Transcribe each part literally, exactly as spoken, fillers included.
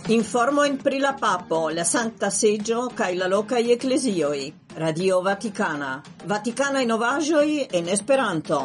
Informojn pri la papo, la Sankta Seĝo kaj la lokaj eklezioj. Radio Vatikana. Vatikanaj novaĵoj en Esperanto.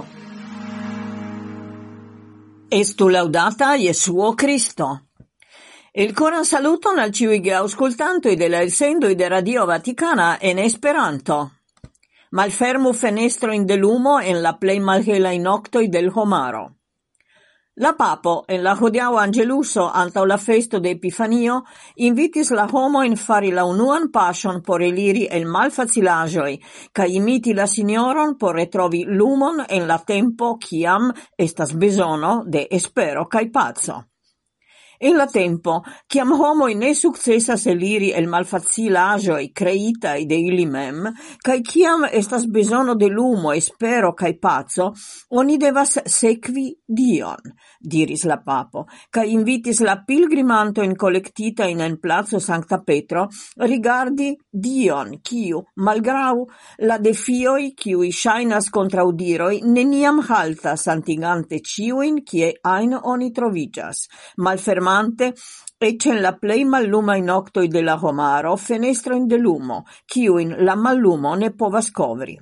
Estu laudata Jesuo Cristo. Il coran saluton al ĉiuj geaŭskultantoj de la elsendoj de Radio Vatikana en Esperanto. Malfermu fenestrojn de lumo en la plej malhelaj noktoj del homaro. La papo, en la hodiaŭa angeluso antaŭ la festo de Epifanio, invitis la homojn fari la unuan paŝon por eliri el malfacilaĵoj kaj imiti la Sinjoron por retrovi lumon en la tempo kiam estas bezono de espero kaj paco. En la tempo, kiam homoj ne sukcesas eliri el malfacilaĵoj kreitaj de ili mem, kaj kiam estas bezono de lumo, espero kaj paco, oni devas sekvi Dion, diris la papo, kaj invitis la pilgrimantojn kolektitajn en placo Sankta Petro rigardi Dion, kiu, malgraŭ la defioj kiuj ŝajnas kontraŭdiroj, neniam haltas antigante ĉiujn kie ajn oni troviĝas, malfermante ec en la plei mallumaj noktoj de la homaro fenestrojn de lumo, kiujn la mallumo ne povas kovri.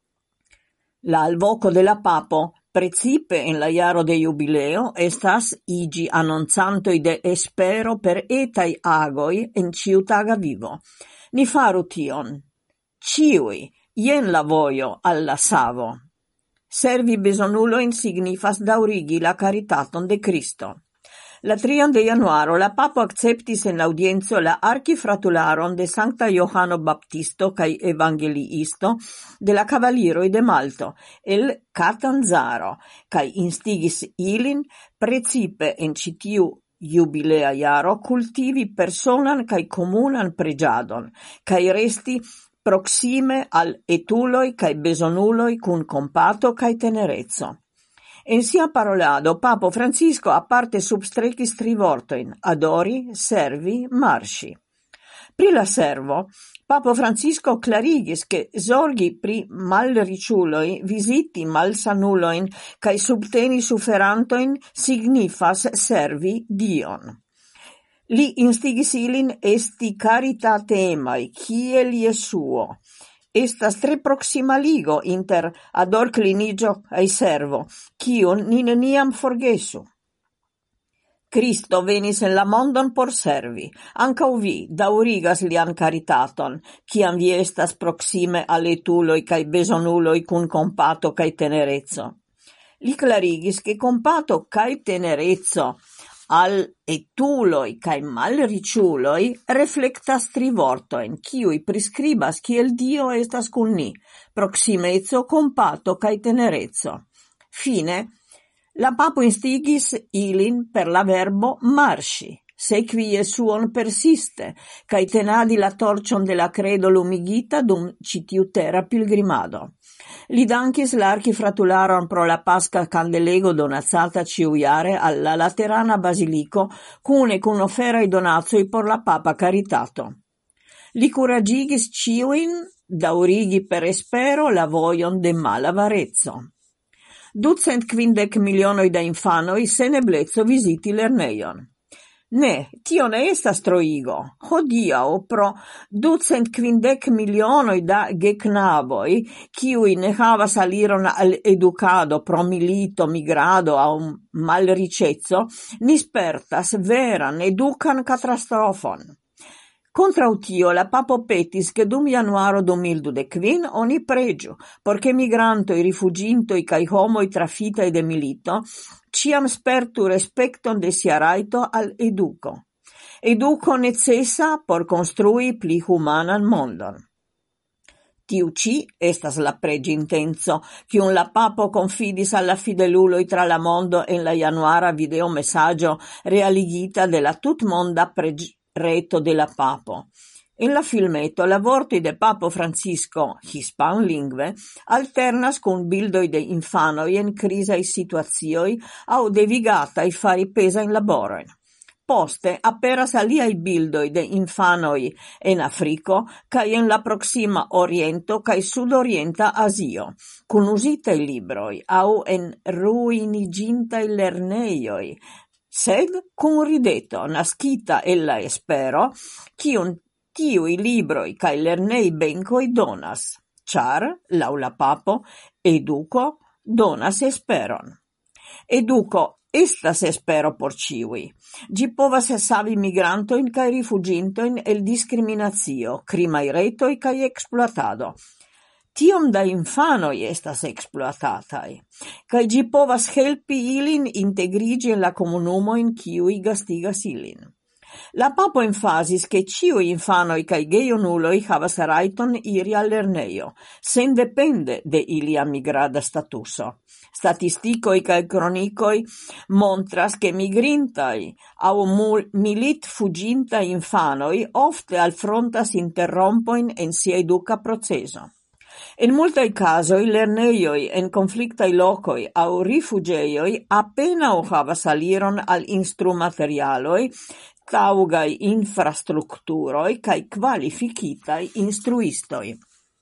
La alvoko de la papo, precipe en la jaro de jubileo, estas igi annonzantoj de espero per etaj agoj en ĉiutaga vivo. Ni faru tion. Ĉiuj, jen la vojo al la savo. Servi bezonulojn signifas daŭrigi la caritaton de Cristo. La trian de januaro la papo acceptis en audienzo la archifratularon de Sancta Johano Baptisto kaj evangeliisto de la Cavalieroj de Malto, el Catanzaro, kaj instigis ilin precipe en ĉi tiu jubilea jaro kultivi personan kaj komunan preĝadon, kaj resti proksime al etuloj kaj bezonuloj kun kompato kaj tenereco. En sia parolado, Papo Francisco aparte substrekis tri vortojn: adori, servi, marŝi. Pri la servo, Papo Francisco clarigis ke zorgi pri malriĉuloj, viziti malsanulojn kaj subteni suferantojn signifas servi Dion. Li instigis ilin esti caritatemaj, kiel Jesuo. Estas tre proxima ligo inter adorclinigio kaj servo, kiun ni neniam forgesu. Cristo venis en la mondon por servi. Ankaŭ vi daŭrigas lian caritaton, kiam vi estas proksime al etuloj kaj bezonuloj kun kompato kaj tenereco. Li clarigis ke kompato kaj tenereco al etuloj kaj malriĉuloj reflektas tri vortojn, kiuj priskribas kiel Dio estas kun ni: proksimeco, kompato kaj tenereco. Fine, la papo instigis ilin per la verbo marŝi, sekvi Jesuon persiste, kaj tenadi la torĉon de la credo lumigita dum ĉi tiu terra pilgrimado. Li dankis la archifratularon pro la pasca candelego donacata ĉiujare al la Laterana Basiliko kune kun oferaj donacoj por la papa caritato. Li kuraĝigis ĉiujn daŭrigi per espero la vojon de malavareco. Ducent kvindek milionoj da infanoj sen ebleco viziti lernejon. Ne, tio ne estas troigo. Hodiaŭ pro ducent kvindek milionoj da geknaboj, kiuj ne havas aliron al edukado pro milito, migrado aŭ malriĉeco, ni spertas veran edukan katastrofon. Kontraŭ tio la papo petis ke dum januaro du mil dudek kvin oni preĝu, por ke migrantoj, rifuĝintoj kaj homoj trafitaj de milito ĉiam spertu respekton de sia rajto al eduko. Eduko necesa por konstrui pli humanan mondon. Tiu ĉi estas la preĝintenco, kiun la papo konfidis al la fideluloj tra la mondo en la januara videomesaĝo realigita de la tutmonda preĝ reto de la papo. En la filmeto la vortoj de Papo Francisco, hispanlingve, alternas kun bildoj de infanoj en krizaj situacioj aŭ devigataj fari pezajn laborojn. Poste aperas aliaj bildoj de infanoj en Afriko kaj en la proksima Oriento kaj sudorienta Azio, kun uzitaj libroj aŭ en ruiniĝintaj lernejoj, sed cum rideto nascita ella espero, cium tiui libroi cae lernei bencoi donas, char, laula papo, educo donas esperon. Educo estas espero por ciui. Gi povas savi migrantoin cae rifugintoin el discriminatio, crimai retoi cae exploatado. Tiom da infanoi estas exploatatai, cae gi povas helpi ilin integrigi en la comunumoin ciui gastigas ilin. La papo enfasis che ciui infanoi cae geionuloi havas raiton iri al lerneio, sen depende de ilia migrada statuso. Statisticoi cae cronicoi montras che migrintai au milit fuginta infanoi ofte alfrontas interrompoin en sia educa proceso. In multai casoi lerneioi en conflictai locoi au rifugeioi appena o havas aliron al instrumaterialoi, taugai infrastrukturoi cae qualificitai instruistoi.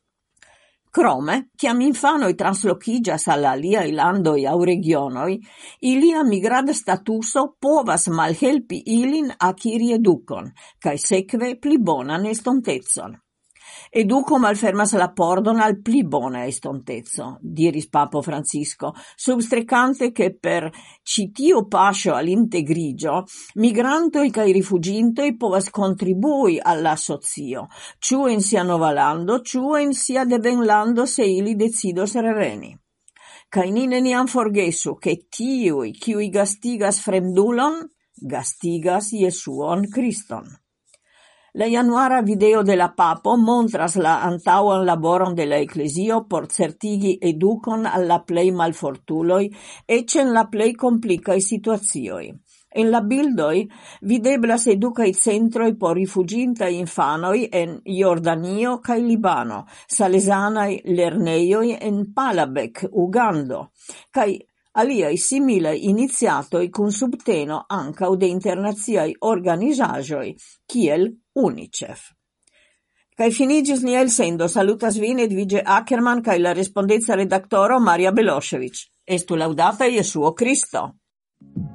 Crome, ciam infanoi translocigas al aliai landoi au regionoi, ilia migrada statuso povas malhelpi ilin aciri educon, cae seque pli bonan estontezon. Educo malfermas la pordon al pli bona estontezo, diris Papo Francisco, substrecante che per citiu pascio all'integrigio, migrantoi cae rifugintoi povas contribui alla socio, ciu in sia nova lando, ciu in sia devenlando se ili decidos reveni. Cae ni neniam forgesu che tiui, ciui gastigas fremdulon, gastigas Jesuon Christon. La januara video de la papo montras la antauan laboron de la ecclesio por certigi educon alla plei malfortuloi ec en la plei complicai situazioi. En la bildoi videblas educai centroi por rifugintai infanoi en Jordanio cae Libano, salesianai lerneioi en Palabek, Ugando, cae aliai similai iniziatoi cun subteno ancau de internaziai organizagioi, kiel UNICEF. Cae finigis ni elsendo, salutas vin Edvige Ackerman cae la respondezza redaktoro Maria Belosevic. Estu laudata Jesuo Christo.